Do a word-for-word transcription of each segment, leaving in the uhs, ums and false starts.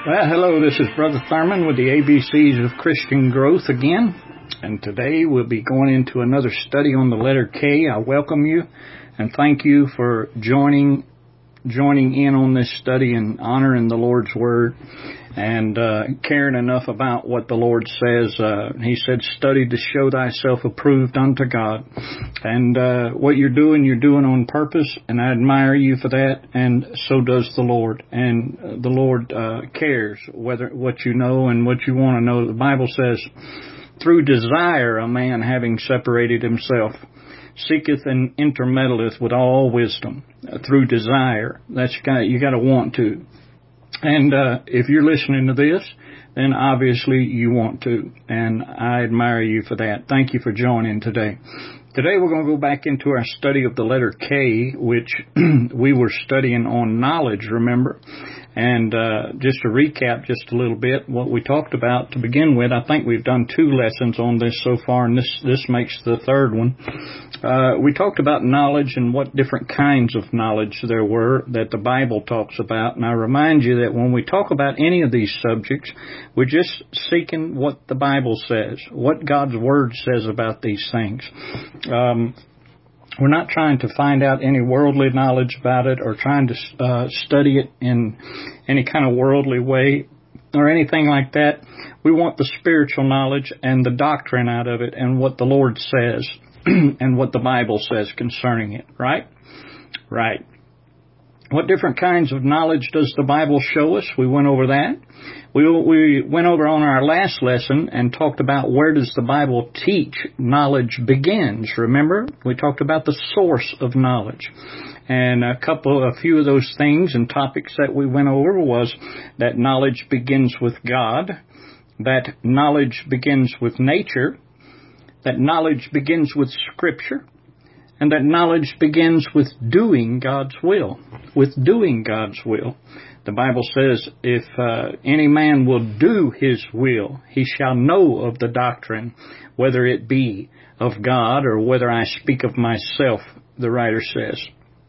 Well, hello, this is Brother Thurman with the A B Cs of Christian Growth again. And today we'll be going into another study on the letter K. I welcome you and thank you for joining joining in on this study and honoring the Lord's Word and uh, caring enough about what the Lord says. Uh, he said, study to show thyself approved unto God. And uh, what you're doing, you're doing on purpose, and I admire you for that, and so does the Lord. And uh, the Lord uh, cares whether what you know and what you want to know. The Bible says, through desire a man having separated himself seeketh and intermeddleth with all wisdom. Uh, through desire. That's got, you got to want to. And uh, if you're listening to this, then obviously you want to. And I admire you for that. Thank you for joining today. Today we're going to go back into our study of the letter K, which we were studying on knowledge, remember? And uh, just to recap just a little bit what we talked about to begin with, I think we've done two lessons on this so far, and this, this makes the third one. Uh, we talked about knowledge and what different kinds of knowledge there were that the Bible talks about. And I remind you that when we talk about any of these subjects, we're just seeking what the Bible says, what God's Word says about these things. Um, we're not trying to find out any worldly knowledge about it or trying to uh, study it in any kind of worldly way or anything like that. We want the spiritual knowledge and the doctrine out of it and what the Lord says and what the Bible says concerning it, right? Right. What different kinds of knowledge does the Bible show us? We went over that. We we went over on our last lesson and talked about where does the Bible teach knowledge begins. Remember? We talked about the source of knowledge. And a couple, a few of those things and topics that we went over was that knowledge begins with God, that knowledge begins with nature, that knowledge begins with Scripture, and that knowledge begins with doing God's will. With doing God's will. The Bible says, if uh, any man will do his will, he shall know of the doctrine, whether it be of God or whether I speak of myself, the writer says.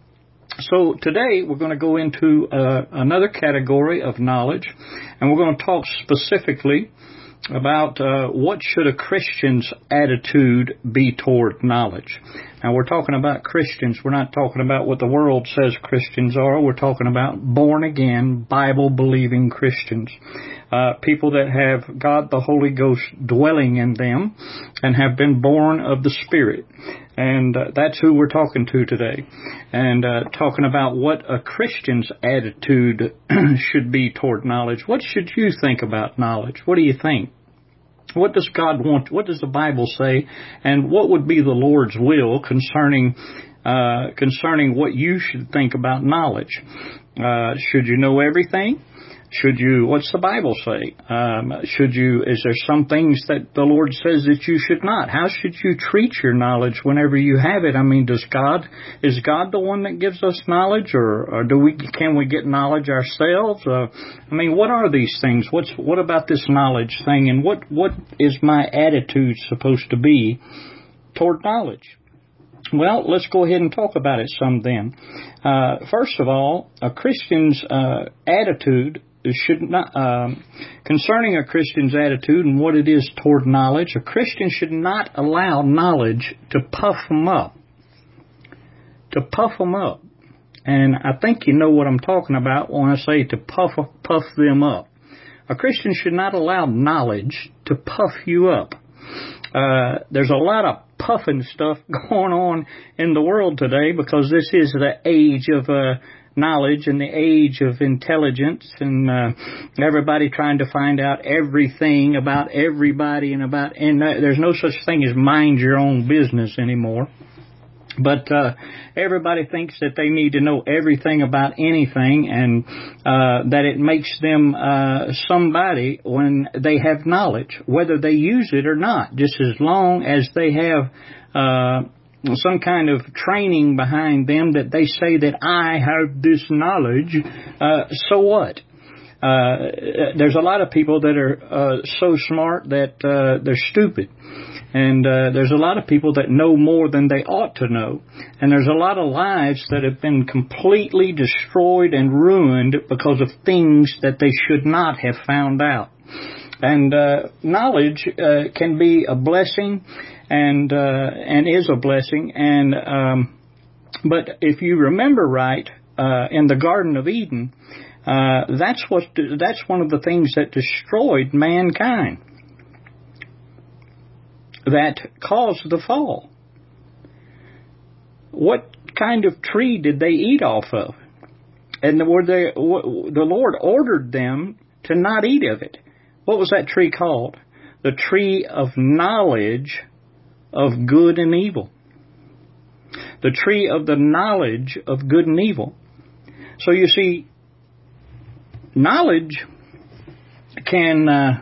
So today we're going to go into uh, another category of knowledge, and we're going to talk specifically about uh, what should a Christian's attitude be toward knowledge. Now, we're talking about Christians. We're not talking about what the world says Christians are. We're talking about born-again, Bible-believing Christians. Uh, people that have God the Holy Ghost dwelling in them and have been born of the Spirit. And uh, that's who we're talking to today. And uh, talking about what a Christian's attitude should be toward knowledge. What should you think about knowledge? What do you think? What does God want? What does the Bible say? And what would be the Lord's will concerning uh, concerning what you should think about knowledge? Uh, should you know everything? Should you, what's the Bible say? Um, should you, is there some things that the Lord says that you should not? How should you treat your knowledge whenever you have it? I mean, does God, is God the one that gives us knowledge, or, or do we, can we get knowledge ourselves? Uh, I mean, what are these things? What's, what about this knowledge thing, and what, what is my attitude supposed to be toward knowledge? Well, let's go ahead and talk about it some then. Uh, first of all, a Christian's uh, attitude should not, um, concerning a Christian's attitude and what it is toward knowledge, a Christian should not allow knowledge to puff them up. To puff them up. And I think you know what I'm talking about when I say to puff puff them up. A Christian should not allow knowledge to puff you up. Uh, there's a lot of puffing stuff going on in the world today because this is the age of uh, knowledge and the age of intelligence, and uh, everybody trying to find out everything about everybody, and about and uh, there's no such thing as mind your own business anymore. But uh, everybody thinks that they need to know everything about anything, and uh, that it makes them uh, somebody when they have knowledge, whether they use it or not, just as long as they have uh, some kind of training behind them that they say that I have this knowledge, uh, so what? Uh, there's a lot of people that are uh, so smart that uh, they're stupid. And uh, there's a lot of people that know more than they ought to know. And there's a lot of lives that have been completely destroyed and ruined because of things that they should not have found out. And uh, knowledge uh, can be a blessing and uh, and is a blessing. And um, but if you remember right, uh, in the Garden of Eden, uh, that's what that's one of the things that destroyed mankind, that caused the fall. What kind of tree did they eat off of? And were they, the Lord ordered them to not eat of it. What was that tree called? The tree of knowledge of good and evil. The tree of the knowledge of good and evil. So you see, knowledge can uh,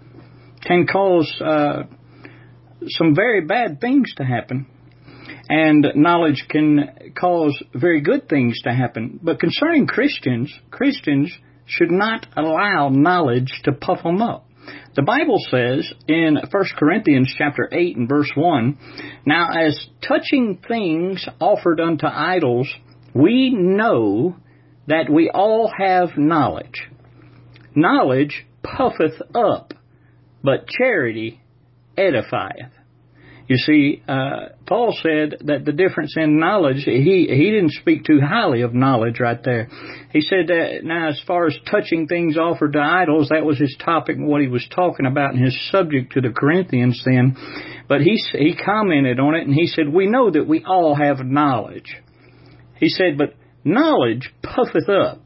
can cause uh, some very bad things to happen, and knowledge can cause very good things to happen. But concerning Christians, Christians should not allow knowledge to puff them up. The Bible says in First Corinthians chapter eight and verse one, "Now as touching things offered unto idols, we know that we all have knowledge. Knowledge puffeth up, but charity edifieth." You see, uh, Paul said that the difference in knowledge, he, he didn't speak too highly of knowledge right there. He said that now as far as touching things offered to idols, that was his topic and what he was talking about in his subject to the Corinthians then. But he, he commented on it and he said, we know that we all have knowledge. He said, but knowledge puffeth up,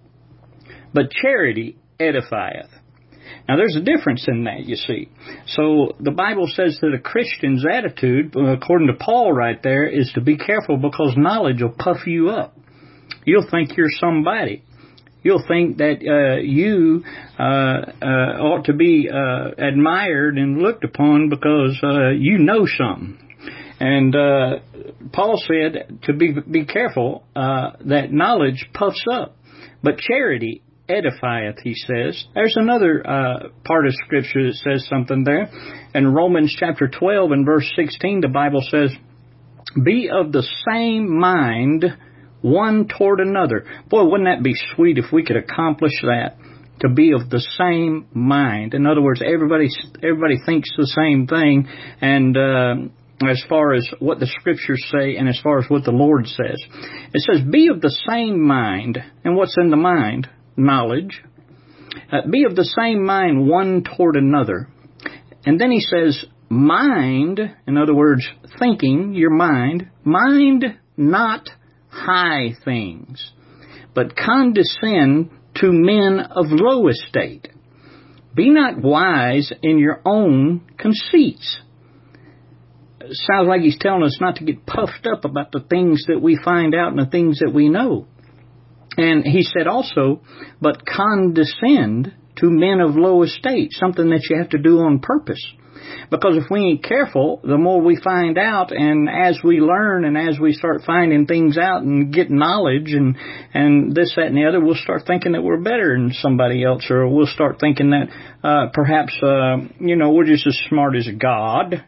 but charity edifieth. Now, there's a difference in that, you see. So, the Bible says that a Christian's attitude, according to Paul right there, is to be careful because knowledge will puff you up. You'll think you're somebody. You'll think that uh, you uh, uh, ought to be uh, admired and looked upon because uh, you know something. And uh, Paul said to be be careful uh, that knowledge puffs up, but charity edifieth, he says. There's another uh, part of Scripture that says something there. In Romans chapter twelve and verse sixteen, the Bible says, "Be of the same mind one toward another." Boy, wouldn't that be sweet if we could accomplish that? To be of the same mind. In other words, everybody everybody thinks the same thing, and uh, as far as what the Scriptures say and as far as what the Lord says. It says, be of the same mind. And what's in the mind? Knowledge. Uh, be of the same mind one toward another. And then he says, mind, in other words, thinking, your mind, mind not high things, but condescend to men of low estate. Be not wise in your own conceits. Sounds like he's telling us not to get puffed up about the things that we find out and the things that we know. And he said also, but condescend to men of low estate, something that you have to do on purpose. Because if we ain't careful, the more we find out, and as we learn and as we start finding things out and get knowledge and, and this, that, and the other, we'll start thinking that we're better than somebody else, or we'll start thinking that uh, perhaps, uh, you know, we're just as smart as God.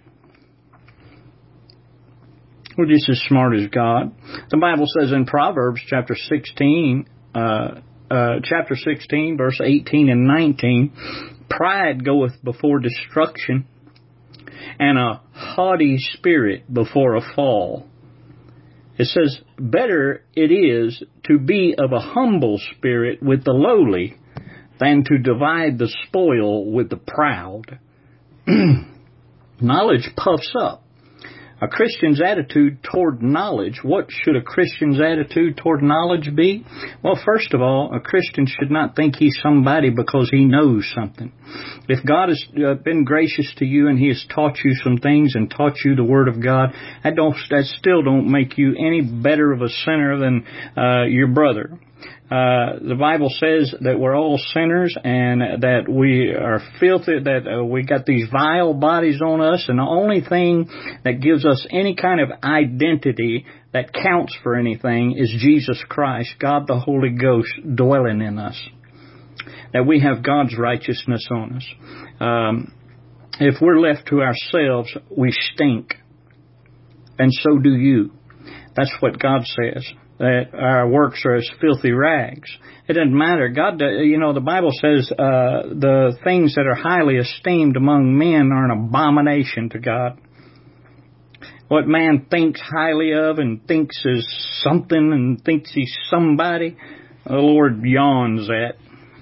We're just as smart as God. The Bible says in Proverbs chapter sixteen, uh, uh, chapter sixteen, verse eighteen and nineteen, pride goeth before destruction, and a haughty spirit before a fall. It says, better it is to be of a humble spirit with the lowly than to divide the spoil with the proud. Knowledge puffs up. A Christian's attitude toward knowledge, what should a Christian's attitude toward knowledge be? Well, first of all, a Christian should not think he's somebody because he knows something. If God has uh, been gracious to you and He has taught you some things and taught you the Word of God, that, don't, that still don't make you any better of a sinner than uh, your brother. Uh, the Bible says that we're all sinners and that we are filthy, that uh, we got these vile bodies on us, and the only thing that gives us any kind of identity that counts for anything is Jesus Christ, God the Holy Ghost dwelling in us. that we have God's righteousness on us. Um, if we're left to ourselves, we stink. And so do you. That's what God says, that our works are as filthy rags. It doesn't matter. God, you know, the Bible says uh, the things that are highly esteemed among men are an abomination to God. What man thinks highly of and thinks is something and thinks he's somebody, the Lord yawns at.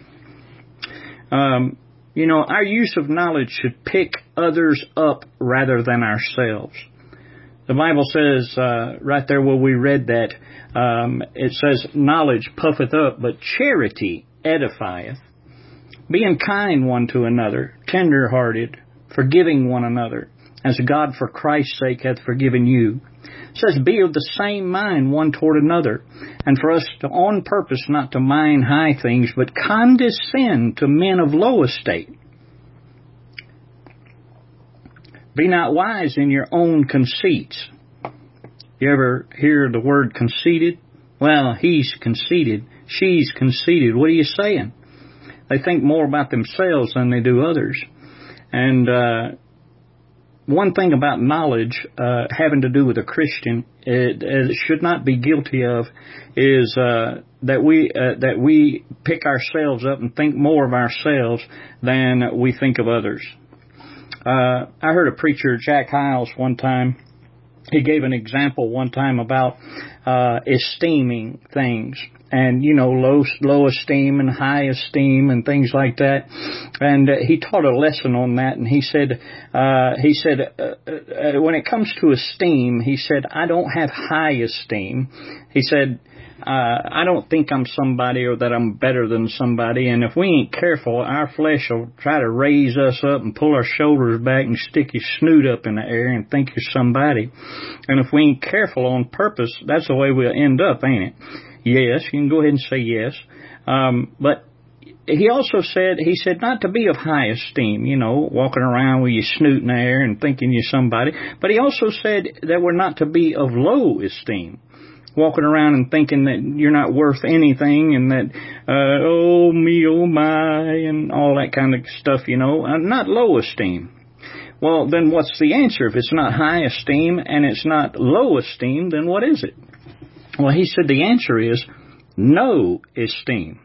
Um, you know, our use of knowledge should pick others up rather than ourselves. The Bible says, uh, right there where we read that, um, it says, knowledge puffeth up, but charity edifieth. Being kind one to another, tender-hearted, forgiving one another, as God for Christ's sake hath forgiven you. It says, be of the same mind one toward another, and for us to on purpose not to mind high things, but condescend to men of low estate. Be not wise in your own conceits. You ever hear the word conceited? Well, he's conceited. She's conceited. What are you saying? They think more about themselves than they do others. And uh, one thing about knowledge uh, having to do with a Christian, it, it should not be guilty of, is uh, that we uh, that we pick ourselves up and think more of ourselves than we think of others. Uh, I heard a preacher, Jack Hyles, one time. He gave an example one time about uh, esteeming things, and you know, low low esteem and high esteem and things like that. And uh, he taught a lesson on that. And he said, uh, he said, uh, uh, when it comes to esteem, he said, I don't have high esteem. He said, Uh, I don't think I'm somebody or that I'm better than somebody, and if we ain't careful, our flesh will try to raise us up and pull our shoulders back and stick your snoot up in the air and think you're somebody. And if we ain't careful on purpose, that's the way we'll end up, ain't it? Yes, you can go ahead and say yes. Um, but he also said, he said not to be of high esteem, you know, walking around with your snoot in the air and thinking you're somebody. But he also said that we're not to be of low esteem, walking around and thinking that you're not worth anything and that, uh, oh me, oh my, and all that kind of stuff, you know, uh, not low esteem. Well, then what's the answer? If it's not high esteem and it's not low esteem, then what is it? Well, he said the answer is no esteem.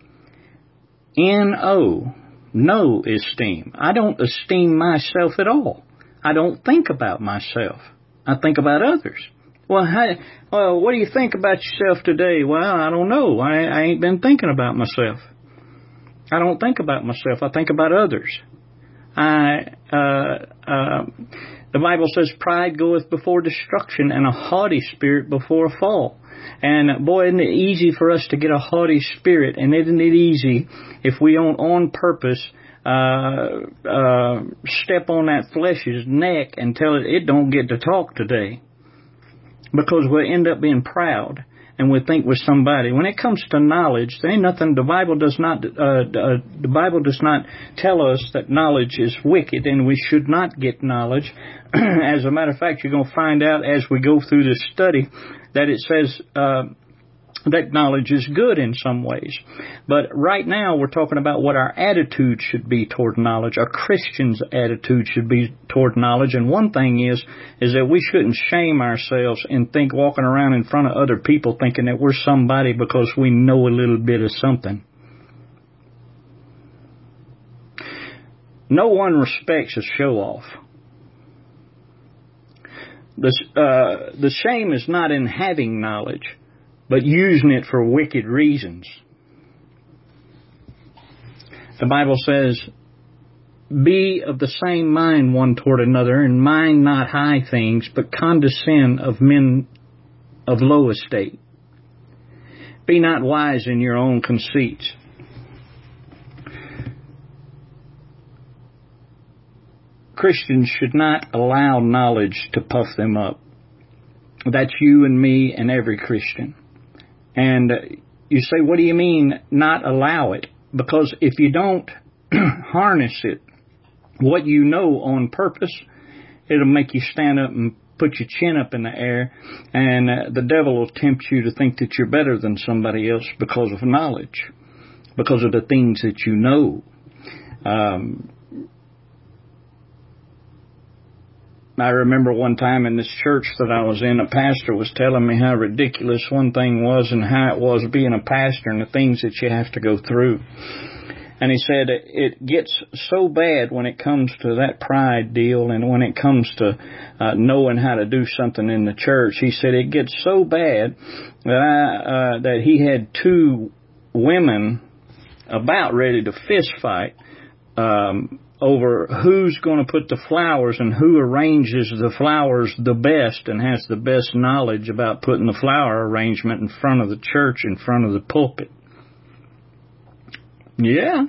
N O, no esteem. I don't esteem myself at all. I don't think about myself. I think about others. Well, hey, well, what do you think about yourself today? Well, I don't know. I, I ain't been thinking about myself. I don't think about myself. I think about others. I, uh, uh, the Bible says pride goeth before destruction and a haughty spirit before a fall. And boy, isn't it easy for us to get a haughty spirit, and isn't it easy if we don't on purpose uh, uh, step on that flesh's neck and tell it it don't get to talk today. Because we'll end up being proud and we think we're somebody. When it comes to knowledge, there ain't nothing. The Bible does not. Uh, uh, the Bible does not tell us that knowledge is wicked, and we should not get knowledge. As a matter of fact, you're going to find out as we go through this study that it says uh, that knowledge is good in some ways. But right now we're talking about what our attitude should be toward knowledge. A Christian's attitude should be toward knowledge. And one thing is, is that we shouldn't shame ourselves and think walking around in front of other people thinking that we're somebody because we know a little bit of something. No one respects a show-off. The, uh, the shame is not in having knowledge, but using it for wicked reasons. The Bible says, be of the same mind one toward another, and mind not high things, but condescend of men of low estate. Be not wise in your own conceits. Christians should not allow knowledge to puff them up. That's you and me and every Christian. And you say, what do you mean not allow it? Because if you don't harness it, what you know on purpose, it'll make you stand up and put your chin up in the air, and uh, the devil will tempt you to think that you're better than somebody else because of knowledge. because of the things that you know. Um, I remember one time in this church that I was in, a pastor was telling me how ridiculous one thing was and how it was being a pastor and the things that you have to go through. And he said it gets so bad when it comes to that pride deal and when it comes to uh, knowing how to do something in the church. He said it gets so bad that, I, uh, that he had two women about ready to fist fight um, over who's going to put the flowers and who arranges the flowers the best and has the best knowledge about putting the flower arrangement in front of the church, in front of the pulpit. Yeah.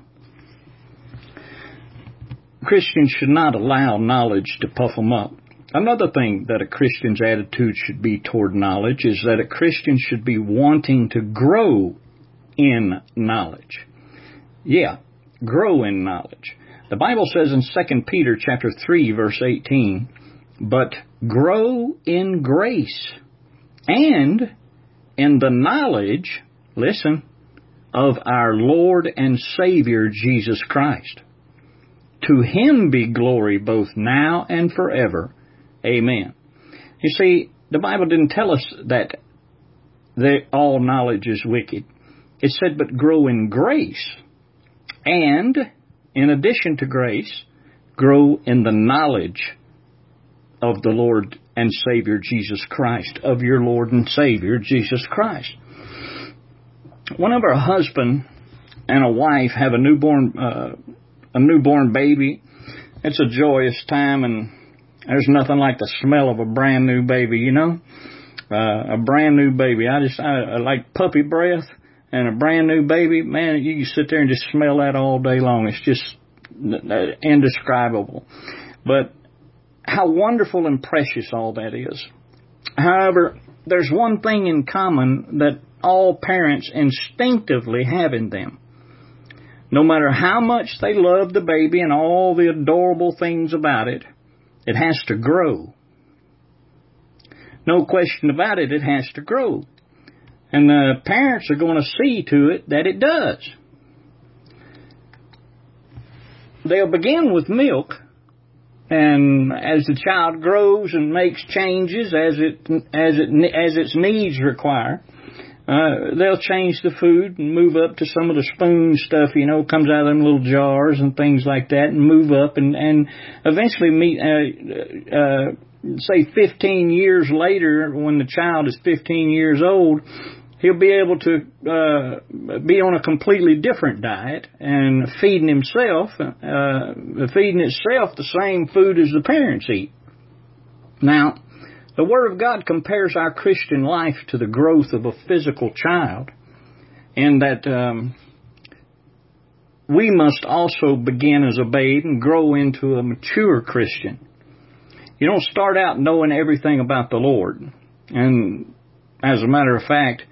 Christians should not allow knowledge to puff them up. Another thing that a Christian's attitude should be toward knowledge is that a Christian should be wanting to grow in knowledge. Yeah, grow in knowledge. The Bible says in Second Peter chapter three, verse eighteen, but grow in grace and in the knowledge, listen, of our Lord and Savior Jesus Christ. To Him be glory both now and forever. Amen. You see, the Bible didn't tell us that the, all knowledge is wicked. It said, but grow in grace. And, in addition to grace, grow in the knowledge of the Lord and Savior Jesus Christ, of your Lord and Savior Jesus Christ. Whenever a husband and a wife have a newborn uh, a newborn baby, it's a joyous time, and there's nothing like the smell of a brand new baby, you know? Uh, a brand new baby. I just, I, I like puppy breath and a brand new baby. Man, you can sit there and just smell that all day long. It's just indescribable. But how wonderful and precious all that is. However, there's one thing in common that all parents instinctively have in them. No matter how much they love the baby and all the adorable things about it, it has to grow. No question about it, it has to grow. And the parents are going to see to it that it does. They'll begin with milk, and as the child grows and makes changes as it as it as its needs require, Uh, they'll change the food and move up to some of the spoon stuff, you know, comes out of them little jars and things like that, and move up and, and eventually meet, uh, uh, say fifteen years later, when the child is fifteen years old, he'll be able to, uh, be on a completely different diet and feeding himself, uh, feeding itself the same food as the parents eat. Now, the Word of God compares our Christian life to the growth of a physical child, and that um, we must also begin as a babe and grow into a mature Christian. You don't start out knowing everything about the Lord. And as a matter of fact,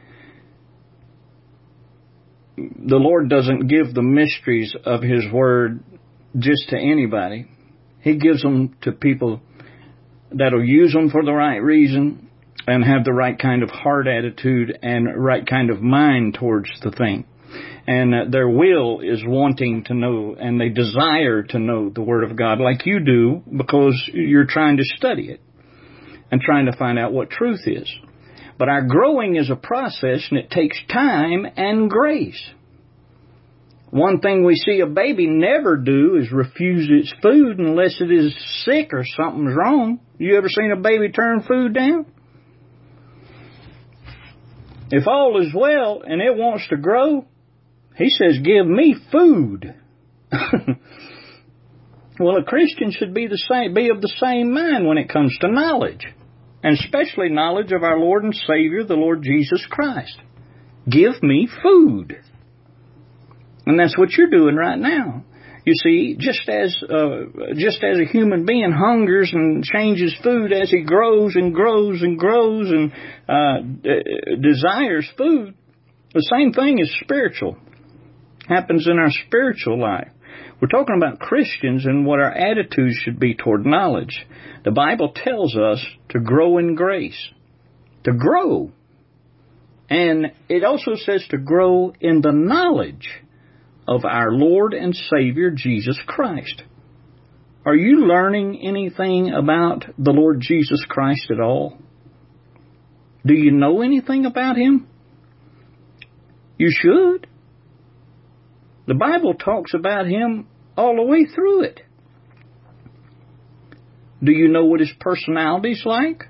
the Lord doesn't give the mysteries of His Word just to anybody. He gives them to people that'll use them for the right reason and have the right kind of heart attitude and right kind of mind towards the thing. And uh, their will is wanting to know, and they desire to know the Word of God like you do, because you're trying to study it and trying to find out what truth is. But our growing is a process, and it takes time and grace. One thing we see a baby never do is refuse its food unless it is sick or something's wrong. You ever seen a baby turn food down? If all is well and it wants to grow, he says, give me food. Well, a Christian should be the same, be of the same mind when it comes to knowledge, and especially knowledge of our Lord and Savior, the Lord Jesus Christ. Give me food. And that's what you're doing right now. You see, just as uh, just as a human being hungers and changes food as he grows and grows and grows and uh, d- desires food, the same thing is spiritual. Happens in our spiritual life. We're talking about Christians and what our attitudes should be toward knowledge. The Bible tells us to grow in grace. To grow. And it also says to grow in the knowledge of our Lord and Savior Jesus Christ. Are you learning anything about the Lord Jesus Christ at all? Do you know anything about Him? You should. The Bible talks about Him all the way through it. Do you know what His personality's like?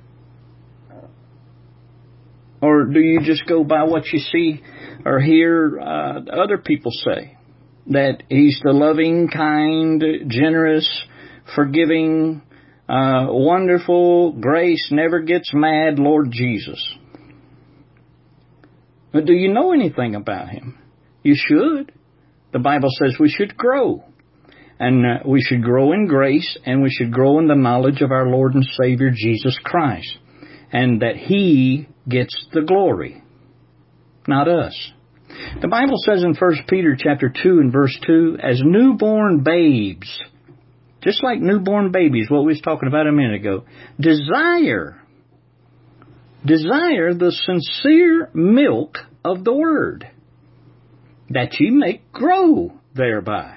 Or do you just go by what you see or hear uh, other people say? That He's the loving, kind, generous, forgiving, uh, wonderful, grace, never gets mad Lord Jesus. But do you know anything about Him? You should. The Bible says we should grow. And uh, we should grow in grace, and we should grow in the knowledge of our Lord and Savior Jesus Christ. And that He gets the glory, not us. The Bible says in First Peter chapter two and verse two, as newborn babes, just like newborn babies, what we was talking about a minute ago, desire, desire the sincere milk of the Word, that ye may grow thereby.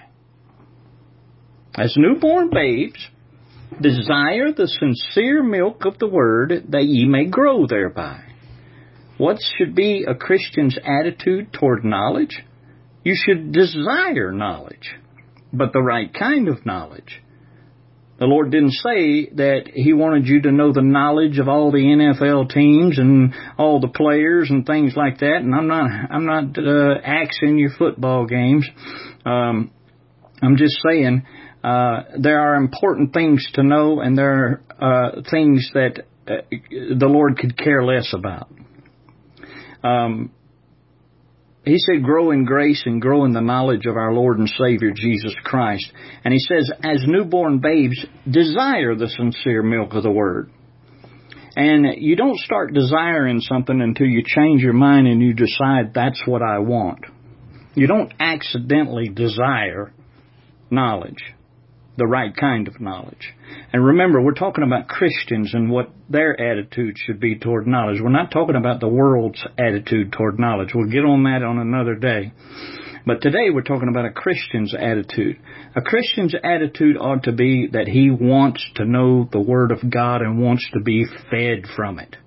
As newborn babes, desire the sincere milk of the Word, that ye may grow thereby. What should be a Christian's attitude toward knowledge? You should desire knowledge, but the right kind of knowledge. The Lord didn't say that He wanted you to know the knowledge of all the N F L teams and all the players and things like that. And I'm not, I'm not uh, axing your football games. Um, I'm just saying uh, there are important things to know, and there are uh, things that uh, the Lord could care less about. Um, he said, grow in grace and grow in the knowledge of our Lord and Savior Jesus Christ. And He says, as newborn babes, desire the sincere milk of the Word. And you don't start desiring something until you change your mind and you decide that's what I want. You don't accidentally desire knowledge, the right kind of knowledge. And remember, we're talking about Christians and what their attitude should be toward knowledge. We're not talking about the world's attitude toward knowledge. We'll get on that on another day. But today we're talking about a Christian's attitude. A Christian's attitude ought to be that he wants to know the Word of God and wants to be fed from it.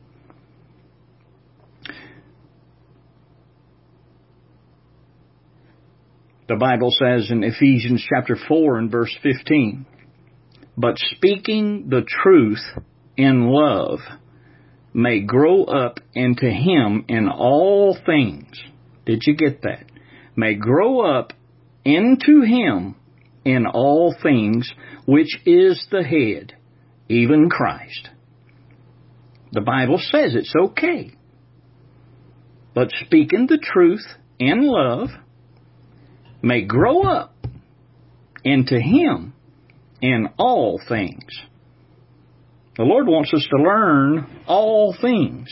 The Bible says in Ephesians chapter four and verse fifteen, but speaking the truth in love may grow up into Him in all things. Did you get that? May grow up into Him in all things, which is the head, even Christ. The Bible says it's okay. But speaking the truth in love may grow up into Him in all things. The Lord wants us to learn all things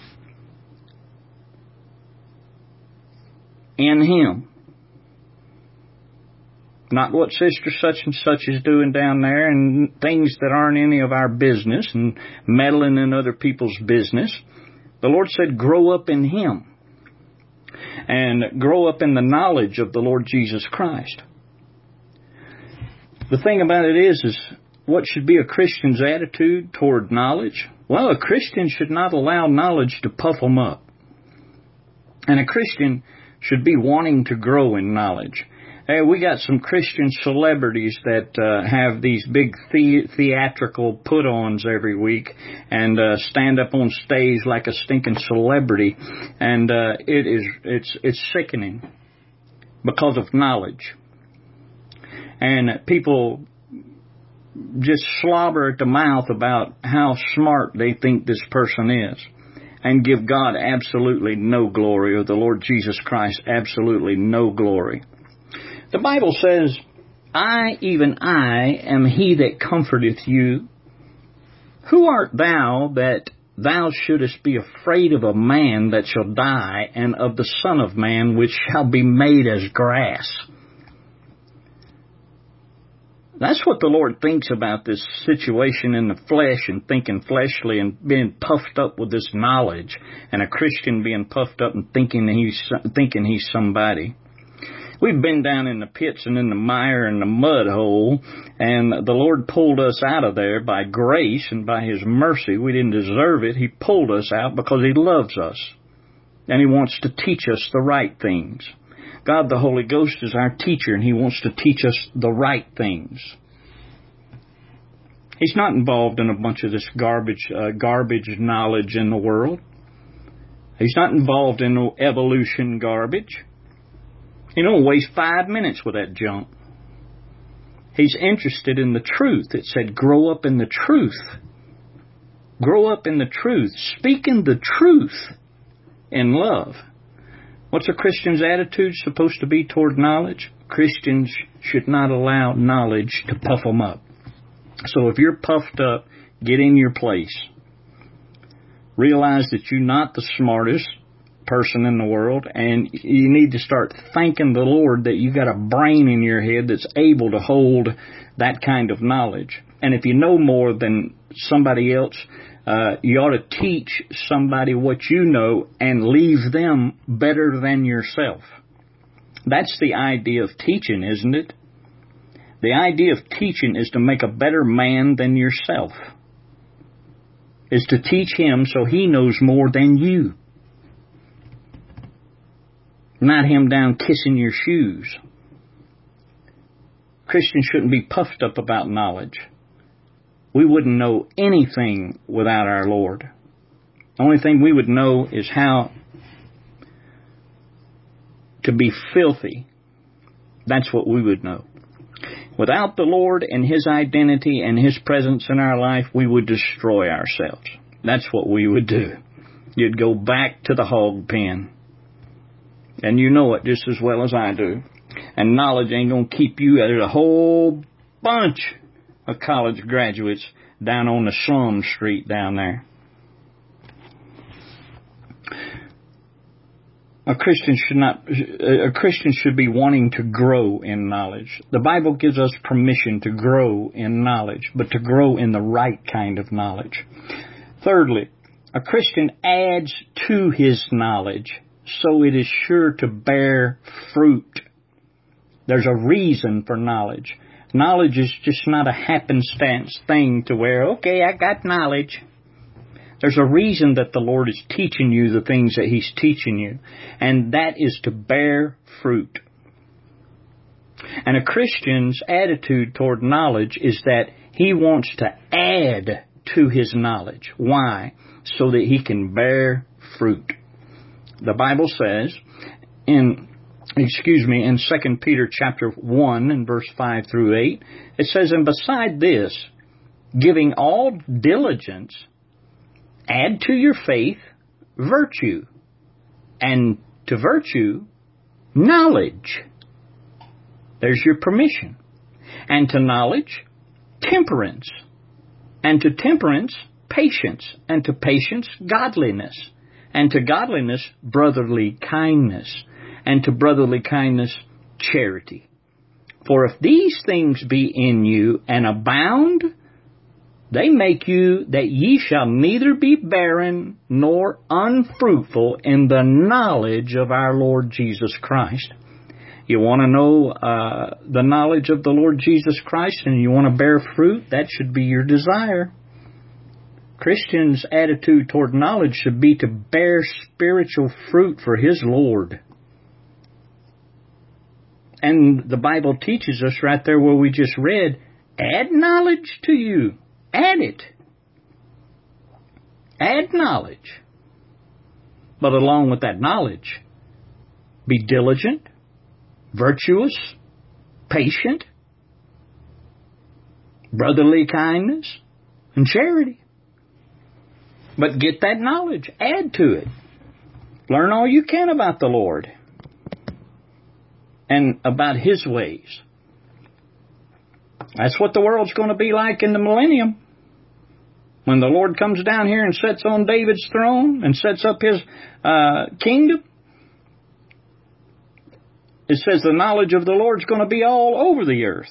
in Him. Not what sister such and such is doing down there and things that aren't any of our business and meddling in other people's business. The Lord said, grow up in Him. And grow up in the knowledge of the Lord Jesus Christ. The thing about it is, is what should be a Christian's attitude toward knowledge? Well, a Christian should not allow knowledge to puff them up. And a Christian should be wanting to grow in knowledge. Hey, we got some Christian celebrities that uh, have these big the- theatrical put-ons every week and uh, stand up on stage like a stinking celebrity, and uh, it is it's it's sickening because of knowledge. And people just slobber at the mouth about how smart they think this person is, and give God absolutely no glory, or the Lord Jesus Christ absolutely no glory. The Bible says, I, even I, am He that comforteth you. Who art thou that thou shouldest be afraid of a man that shall die, and of the Son of Man which shall be made as grass? That's what the Lord thinks about this situation in the flesh and thinking fleshly and being puffed up with this knowledge, and a Christian being puffed up and thinking he's thinking he's somebody. We've been down in the pits and in the mire and the mud hole, and the Lord pulled us out of there by grace and by His mercy. We didn't deserve it. He pulled us out because He loves us, and He wants to teach us the right things. God, the Holy Ghost, is our teacher, and He wants to teach us the right things. He's not involved in a bunch of this garbage, uh, garbage knowledge in the world. He's not involved in no evolution garbage. He don't waste five minutes with that junk. He's interested in the truth. It said, grow up in the truth. Grow up in the truth. Speaking the truth in love. What's a Christian's attitude supposed to be toward knowledge? Christians should not allow knowledge to puff them up. So if you're puffed up, get in your place. Realize that you're not the smartest person in the world, and you need to start thanking the Lord that you got a brain in your head that's able to hold that kind of knowledge. And if you know more than somebody else, uh, you ought to teach somebody what you know and leave them better than yourself. That's the idea of teaching, isn't it? The idea of teaching is to make a better man than yourself. Is to teach him so he knows more than you. Not him down kissing your shoes. Christians shouldn't be puffed up about knowledge. We wouldn't know anything without our Lord. The only thing we would know is how to be filthy. That's what we would know. Without the Lord and His identity and His presence in our life, we would destroy ourselves. That's what we would do. You'd go back to the hog pen. And you know it just as well as I do. And knowledge ain't going to keep you. There's a whole bunch of college graduates down on the slum street down there. A Christian should not, a Christian should be wanting to grow in knowledge. The Bible gives us permission to grow in knowledge, but to grow in the right kind of knowledge. Thirdly, a Christian adds to his knowledge, so it is sure to bear fruit. There's a reason for knowledge. Knowledge is just not a happenstance thing to where, okay, I got knowledge. There's a reason that the Lord is teaching you the things that He's teaching you, and that is to bear fruit. And a Christian's attitude toward knowledge is that he wants to add to his knowledge. Why? So that he can bear fruit. The Bible says in, excuse me, in Second Peter chapter one and verse five through eight, it says, and beside this, giving all diligence, add to your faith virtue, and to virtue knowledge. There's your permission. And to knowledge, temperance. And to temperance, patience. And to patience, godliness. And to godliness, brotherly kindness. And to brotherly kindness, charity. For if these things be in you and abound, they make you that ye shall neither be barren nor unfruitful in the knowledge of our Lord Jesus Christ. You want to know uh, the knowledge of the Lord Jesus Christ and you want to bear fruit? That should be your desire. Christians' attitude toward knowledge should be to bear spiritual fruit for His Lord. And the Bible teaches us right there where we just read, add knowledge to you. Add it. Add knowledge. But along with that knowledge, be diligent, virtuous, patient, brotherly kindness, and charity. But get that knowledge. Add to it. Learn all you can about the Lord and about His ways. That's what the world's going to be like in the millennium. When the Lord comes down here and sits on David's throne and sets up His uh, kingdom, it says the knowledge of the Lord's going to be all over the earth.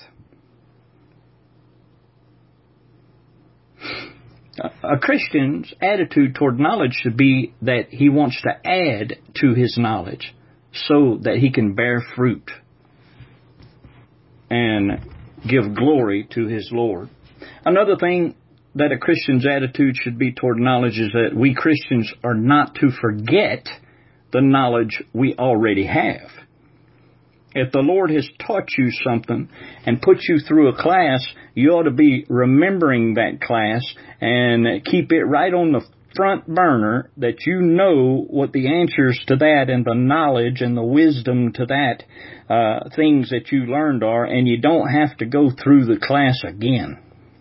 A Christian's attitude toward knowledge should be that he wants to add to his knowledge so that he can bear fruit. and give glory to his Lord. Another thing that a Christian's attitude should be toward knowledge is that we Christians are not to forget the knowledge we already have. If the Lord has taught you something and put you through a class, you ought to be remembering that class and keep it right on the front burner that you know what the answers to that and the knowledge and the wisdom to that uh, things that you learned are, and you don't have to go through the class again.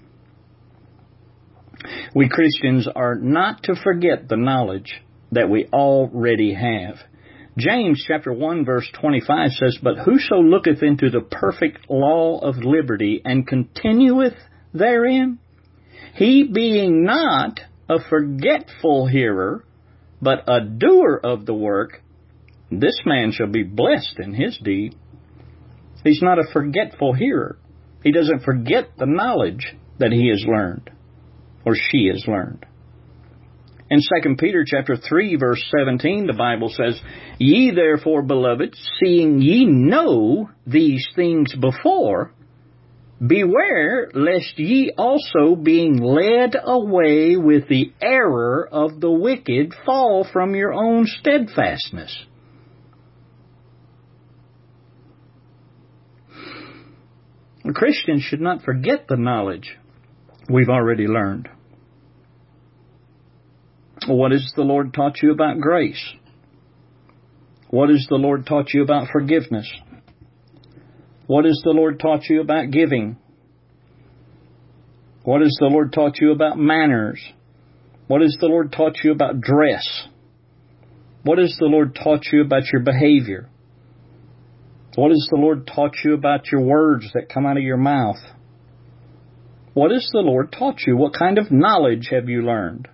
We Christians are not to forget the knowledge that we already have. James chapter one verse twenty-five says, "But whoso looketh into the perfect law of liberty and continueth therein, he being not a forgetful hearer, but a doer of the work, this man shall be blessed in his deed." He's not a forgetful hearer. He doesn't forget the knowledge that he has learned or she has learned. In Second Peter chapter three verse seventeen, the Bible says, "Ye therefore, beloved, seeing ye know these things before, beware lest ye also, being led away with the error of the wicked, fall from your own steadfastness." A Christian should not forget the knowledge we've already learned. What has the Lord taught you about grace? What has the Lord taught you about forgiveness? What has the Lord taught you about giving? What has the Lord taught you about manners? What has the Lord taught you about dress? What has the Lord taught you about your behavior? What has the Lord taught you about your words that come out of your mouth? What has the Lord taught you? What kind of knowledge have you learned?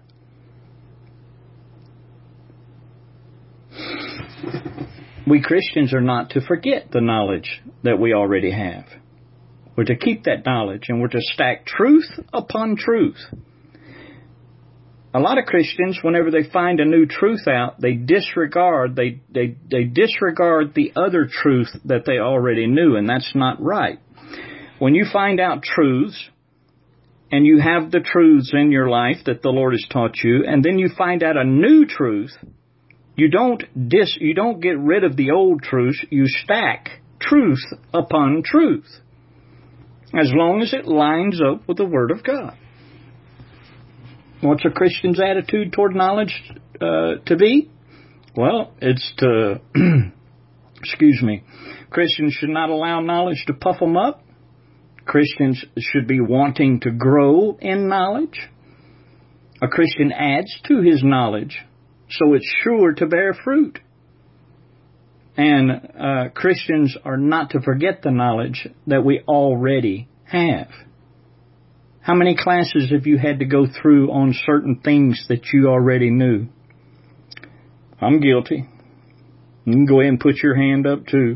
We Christians are not to forget the knowledge that we already have. We're to keep that knowledge, and we're to stack truth upon truth. A lot of Christians, whenever they find a new truth out, they disregard, they, they, they disregard the other truth that they already knew, and that's not right. When you find out truths, and you have the truths in your life that the Lord has taught you, and then you find out a new truth, You don't dis, you don't get rid of the old truths. You stack truth upon truth, as long as it lines up with the Word of God. What's a Christian's attitude toward knowledge uh, to be? Well, it's to, excuse me, Christians should not allow knowledge to puff them up. Christians should be wanting to grow in knowledge. A Christian adds to his knowledge, so it's sure to bear fruit. And uh, Christians are not to forget the knowledge that we already have. How many classes have you had to go through on certain things that you already knew? I'm guilty. You can go ahead and put your hand up too.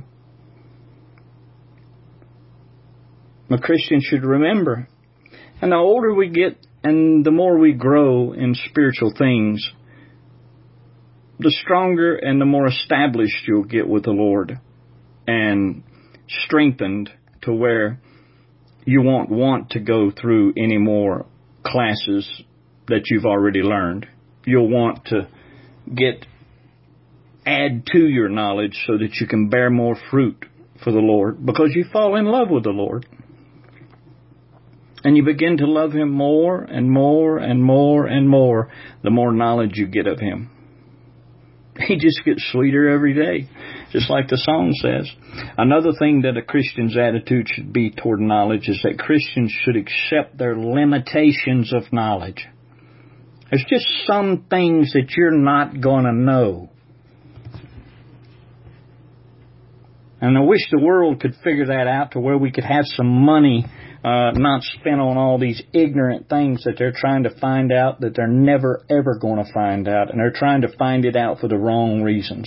A Christian should remember. And the older we get and the more we grow in spiritual things, the stronger and the more established you'll get with the Lord, and strengthened to where you won't want to go through any more classes that you've already learned. You'll want to get, add to your knowledge so that you can bear more fruit for the Lord, because you fall in love with the Lord. And you begin to love Him more and more and more and more the more knowledge you get of Him. He just gets sweeter every day, just like the song says. Another thing that a Christian's attitude should be toward knowledge is that Christians should accept their limitations of knowledge. There's just some things that you're not going to know. And I wish the world could figure that out to where we could have some money uh, not spent on all these ignorant things that they're trying to find out that they're never, ever going to find out. And they're trying to find it out for the wrong reasons.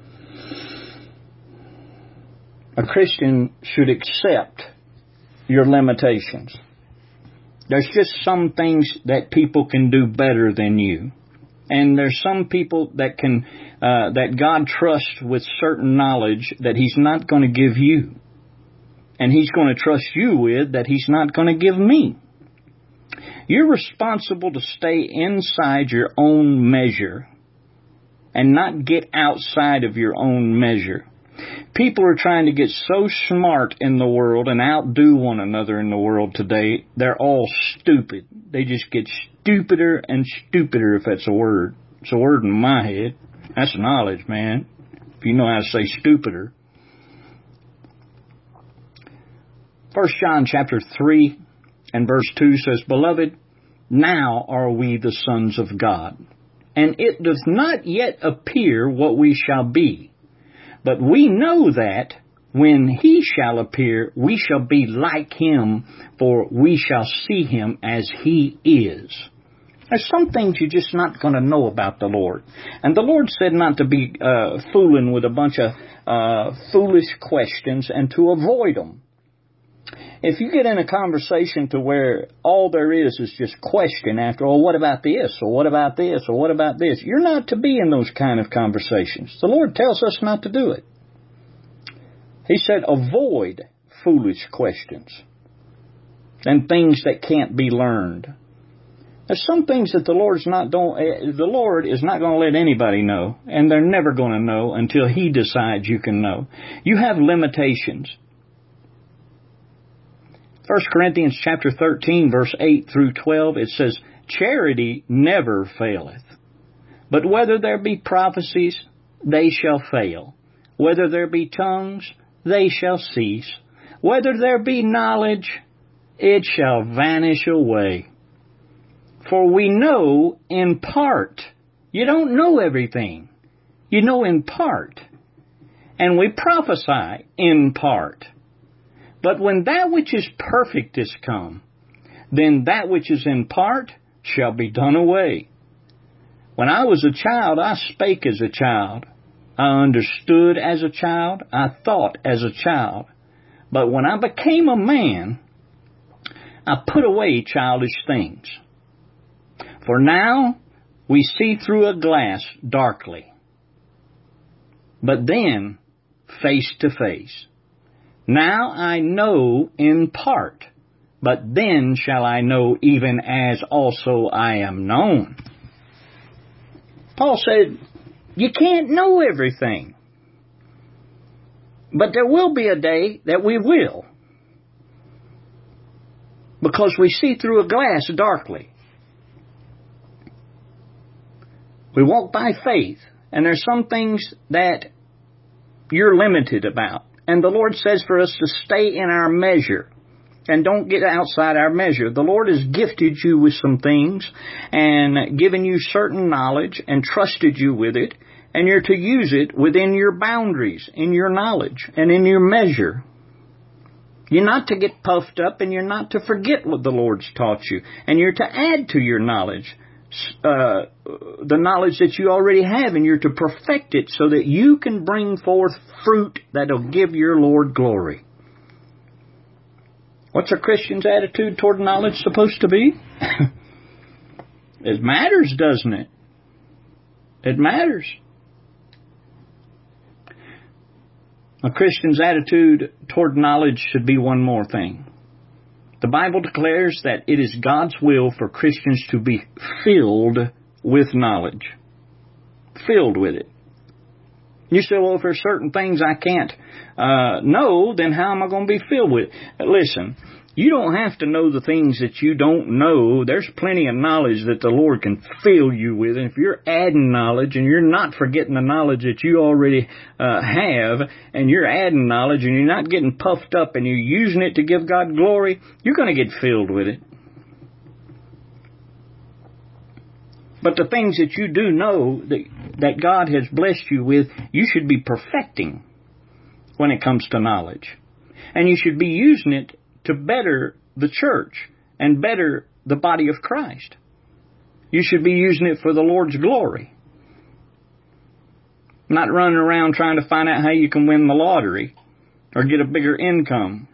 A Christian should accept your limitations. There's just some things that people can do better than you. And there's some people that can, uh, that God trusts with certain knowledge that He's not going to give you. and He's going to trust you with that He's not going to give me. You're responsible to stay inside your own measure and not get outside of your own measure. People are trying to get so smart in the world and outdo one another in the world today. They're all stupid. They just get stupider and stupider, if that's a word. It's a word in my head. That's knowledge, man. If you know how to say stupider. First John chapter three and verse two says, Beloved, now are we the sons of God, and it does not yet appear what we shall be. But we know that when He shall appear, we shall be like Him, for we shall see Him as He is. There's some things you're just not going to know about the Lord. And the Lord said not to be uh, fooling with a bunch of uh, foolish questions and to avoid them. If you get in a conversation to where all there is is just question after, oh, what about this? Or what about this? Or what about this? You're not to be in those kind of conversations. The Lord tells us not to do it. He said, avoid foolish questions and things that can't be learned. There's some things that the Lord's not don't, the Lord is not going to let anybody know, and they're never going to know until He decides you can know. You have limitations. First Corinthians chapter thirteen, verse eight through twelve, it says, Charity never faileth. But whether there be prophecies, they shall fail. Whether there be tongues, they shall cease. Whether there be knowledge, it shall vanish away. For we know in part. You don't know everything. You know in part. And we prophesy in part. But when that which is perfect is come, then that which is in part shall be done away. When I was a child, I spake as a child. I understood as a child. I thought as a child. But when I became a man, I put away childish things. For now we see through a glass darkly, but then face to face. Now I know in part, but then shall I know even as also I am known. Paul said, you can't know everything. But there will be a day that we will. Because we see through a glass darkly. We walk by faith, and there's some things that you're limited about. And the Lord says for us to stay in our measure and don't get outside our measure. The Lord has gifted you with some things and given you certain knowledge and trusted you with it, and you're to use it within your boundaries, in your knowledge, and in your measure. You're not to get puffed up, and you're not to forget what the Lord's taught you, and you're to add to your knowledge Uh, the knowledge that you already have, and you're to perfect it so that you can bring forth fruit that'll give your Lord glory. What's a Christian's attitude toward knowledge supposed to be? It matters, doesn't it? It matters. A Christian's attitude toward knowledge should be one more thing. The Bible declares that it is God's will for Christians to be filled with knowledge. Filled with it. You say, well, if there's certain things I can't uh, know, then how am I going to be filled with it? Listen, you don't have to know the things that you don't know. There's plenty of knowledge that the Lord can fill you with. And if you're adding knowledge and you're not forgetting the knowledge that you already uh, have, and you're adding knowledge and you're not getting puffed up and you're using it to give God glory, you're going to get filled with it. But the things that you do know that, that God has blessed you with, you should be perfecting when it comes to knowledge. And you should be using it to better the church and better the body of Christ. You should be using it for the Lord's glory. Not running around trying to find out how you can win the lottery or get a bigger income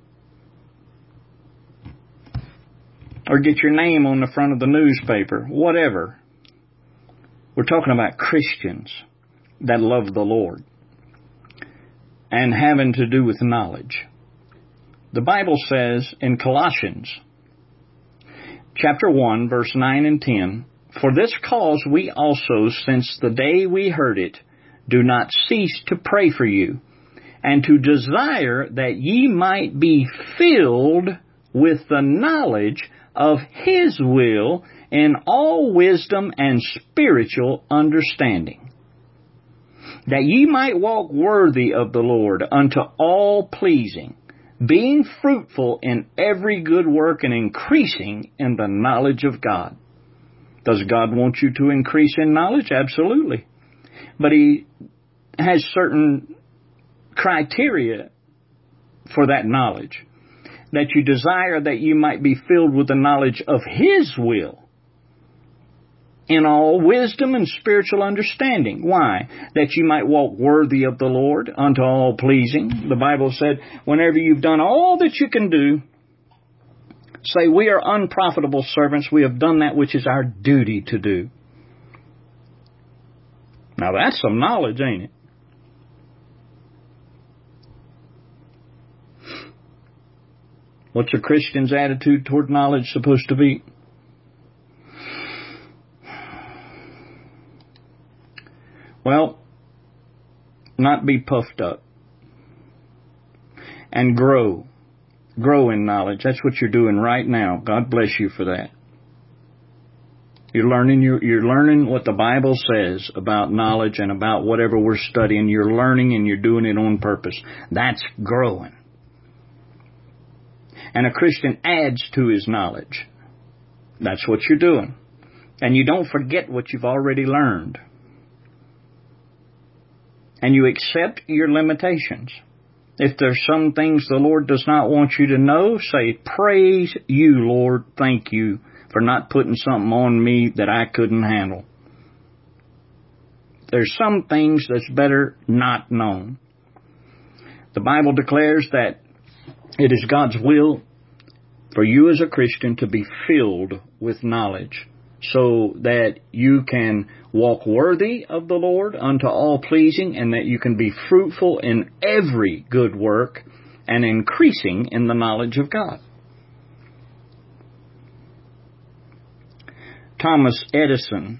or get your name on the front of the newspaper, whatever. We're talking about Christians that love the Lord and having to do with knowledge. The Bible says in Colossians chapter one, verse nine and ten, "For this cause we also, since the day we heard it, do not cease to pray for you, and to desire that ye might be filled with the knowledge of His will in all wisdom and spiritual understanding, that ye might walk worthy of the Lord unto all pleasing, being fruitful in every good work and increasing in the knowledge of God." Does God want you to increase in knowledge? Absolutely. But He has certain criteria for that knowledge. That you desire that you might be filled with the knowledge of His will in all wisdom and spiritual understanding. Why? That you might walk worthy of the Lord unto all pleasing. The Bible said, whenever you've done all that you can do, say, "We are unprofitable servants. We have done that which is our duty to do." Now that's some knowledge, ain't it? What's a Christian's attitude toward knowledge supposed to be? Well, not be puffed up. And grow. Grow in knowledge. That's what you're doing right now. God bless you for that. You're learning, you're, you're learning what the Bible says about knowledge and about whatever we're studying. You're learning and you're doing it on purpose. That's growing. And a Christian adds to his knowledge. That's what you're doing. And you don't forget what you've already learned. And you accept your limitations. If there's some things the Lord does not want you to know, say, "Praise you, Lord. Thank you for not putting something on me that I couldn't handle." There's some things that's better not known. The Bible declares that it is God's will for you as a Christian to be filled with knowledge so that you can walk worthy of the Lord unto all pleasing, and that you can be fruitful in every good work and increasing in the knowledge of God. Thomas Edison,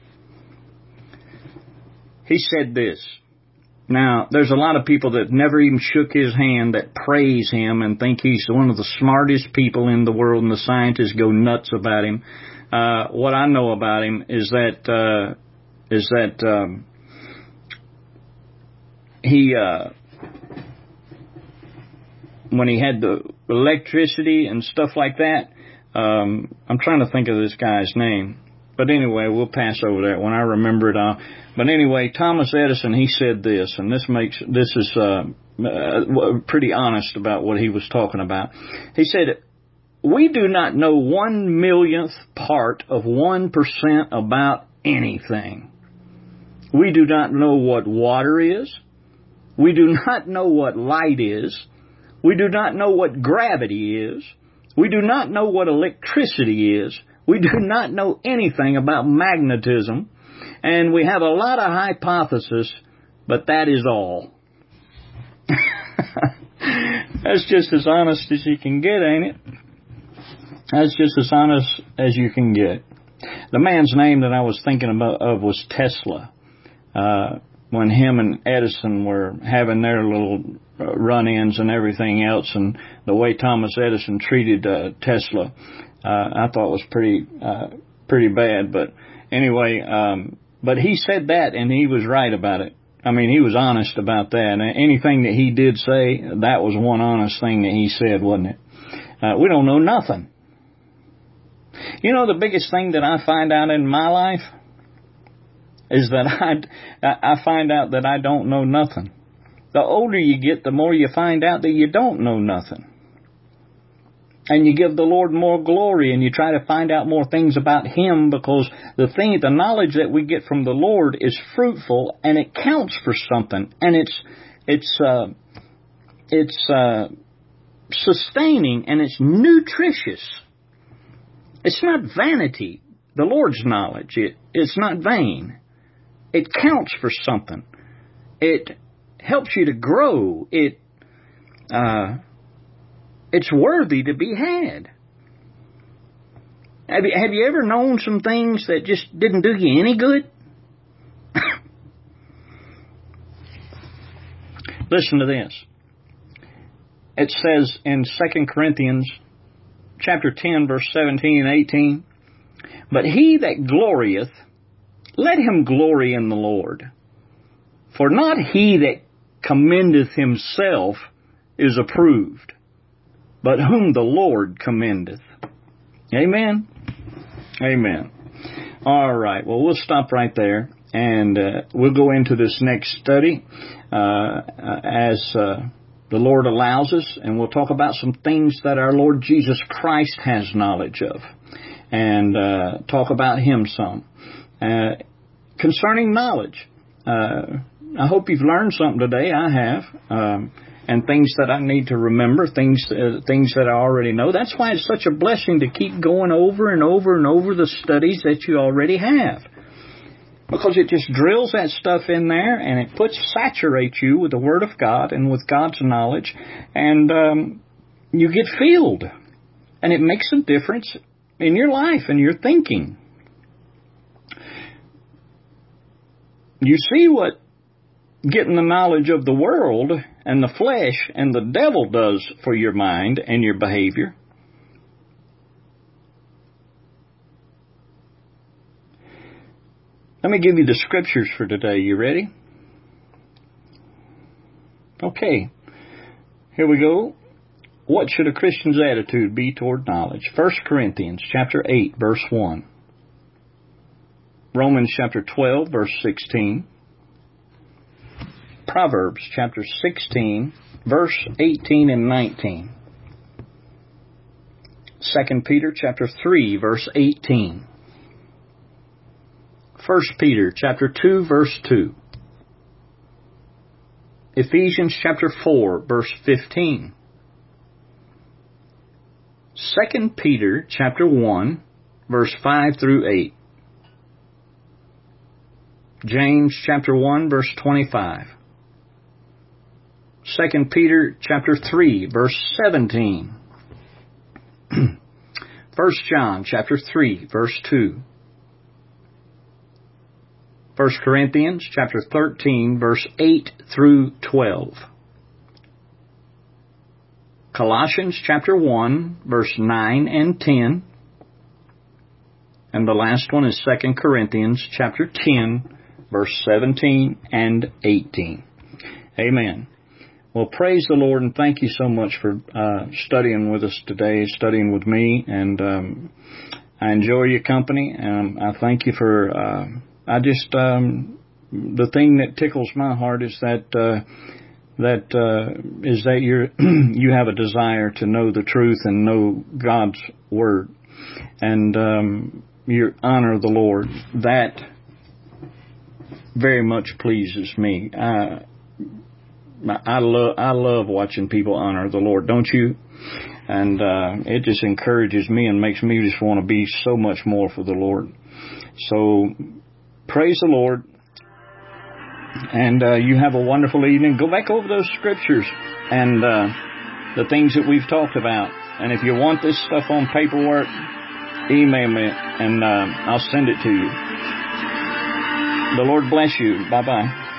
he said this. Now, there's a lot of people that never even shook his hand that praise him and think he's one of the smartest people in the world, and the scientists go nuts about him. Uh, what I know about him is that, uh, is that, um, he, uh, when he had the electricity and stuff like that, um, I'm trying to think of this guy's name. But anyway, we'll pass over that. When I remember it, I'll... But anyway, Thomas Edison, he said this, and this makes, this is, uh, uh, pretty honest about what he was talking about. He said, "We do not know one millionth part of one percent about anything. We do not know what water is. We do not know what light is. We do not know what gravity is. We do not know what electricity is. We do not know anything about magnetism. And we have a lot of hypotheses, but that is all." That's just as honest as you can get, ain't it? That's just as honest as you can get. The man's name that I was thinking about of was Tesla. Uh, when him and Edison were having their little uh, run-ins and everything else, and the way Thomas Edison treated uh, Tesla, uh, I thought was pretty, uh, pretty bad. But anyway, um, but he said that, and he was right about it. I mean, he was honest about that. And anything that he did say, that was one honest thing that he said, wasn't it? Uh, we don't know nothing. You know, the biggest thing that I find out in my life is that I, I find out that I don't know nothing. The older you get, the more you find out that you don't know nothing. And you give the Lord more glory, and you try to find out more things about Him, because the thing, the knowledge that we get from the Lord is fruitful, and it counts for something, and it's it's uh, it's uh, sustaining, and it's nutritious. It's not vanity. The Lord's knowledge, it it's not vain. It counts for something. It helps you to grow. It uh, it's worthy to be had. Have you, have you ever known some things that just didn't do you any good? Listen to this. It says in Second Corinthians chapter ten, verse seventeen and eighteen, "But he that glorieth, let him glory in the Lord. For not he that commendeth himself is approved, but whom the Lord commendeth." Amen? Amen. All right. Well, we'll stop right there, and uh, we'll go into this next study uh, as uh, the Lord allows us, and we'll talk about some things that our Lord Jesus Christ has knowledge of, and uh, talk about Him some. Uh, concerning knowledge, uh, I hope you've learned something today. I have. Um, and things that I need to remember, things uh, things that I already know. That's why it's such a blessing to keep going over and over and over the studies that you already have. Because it just drills that stuff in there, and it puts saturates you with the Word of God and with God's knowledge, and um, you get filled. And it makes a difference in your life and your thinking. You see what getting the knowledge of the world and the flesh and the devil does for your mind and your behavior. Let me give you the scriptures for today. You ready? Okay. Here we go. What should a Christian's attitude be toward knowledge? First Corinthians chapter eight, verse one. Romans chapter twelve, verse sixteen. Proverbs chapter sixteen, verse eighteen and nineteen. Second Peter chapter three, verse eighteen. First Peter chapter two, verse two. Ephesians chapter four, verse fifteen. Second Peter chapter one, verse five through eight. James chapter one, verse twenty-five. Second Peter chapter three, verse seventeen. First John chapter three, verse two. First Corinthians chapter thirteen, verse eight through twelve. Colossians chapter one, verse nine and ten. And the last one is Second Corinthians chapter ten, verse seventeen and eighteen. Amen. Well, praise the Lord, and thank you so much for uh, studying with us today, studying with me, and um, I enjoy your company, and I thank you for, uh, I just, um, the thing that tickles my heart is that, uh, that, uh, is that you're, you have a desire to know the truth and know God's Word, and um, you honor the Lord. That very much pleases me. I, I love I love watching people honor the Lord, don't you? And uh, it just encourages me and makes me just want to be so much more for the Lord. So praise the Lord, and uh, you have a wonderful evening. Go back over those scriptures and uh, the things that we've talked about. And if you want this stuff on paperwork, email me and uh, I'll send it to you. The Lord bless you. Bye bye.